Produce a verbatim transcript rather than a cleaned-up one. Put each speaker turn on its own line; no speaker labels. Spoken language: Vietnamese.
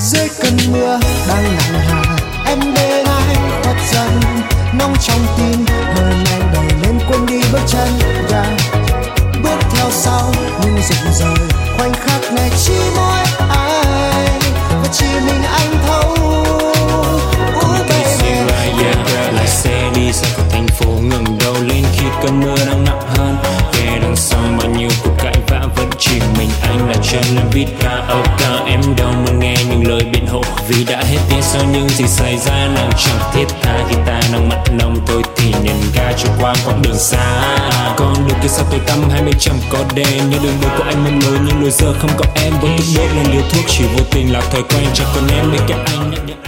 dưới cơn mưa đang nặng hà. Em bên anh khuất dần nóng trong tim, hơi men đầy lên quên đi bước chân. Yeah. Bước theo sau nhưng rụng rời khoảnh khắc này chỉ mỗi ai và chỉ mình anh thấu. Ooh, baby.
Lại xe đi xa khỏi thành phố ngẩng đầu lên khi cơn mưa đang nặng hơn. Kể đằng sau bao nhiêu cuộc cãi vã vẫn chỉ mình anh là chân lên viết karaoke. Em đâu muốn nghe những lời biện hộ vì đã hết tin sau những gì xảy ra. Nàng chẳng thiết tha khi ta đang mặn nồng, thôi thì nhận ga cho qua quãng đường xa. Con đường kia sao tôi tăm hai mươi chẳng có đèn, như đường đời của anh mong lối nhưng lối giờ không có em. Vô thức đốt lên liều thuốc chỉ vô tình là thói quen, chẳng còn em bên cạnh anh nhắc nhở.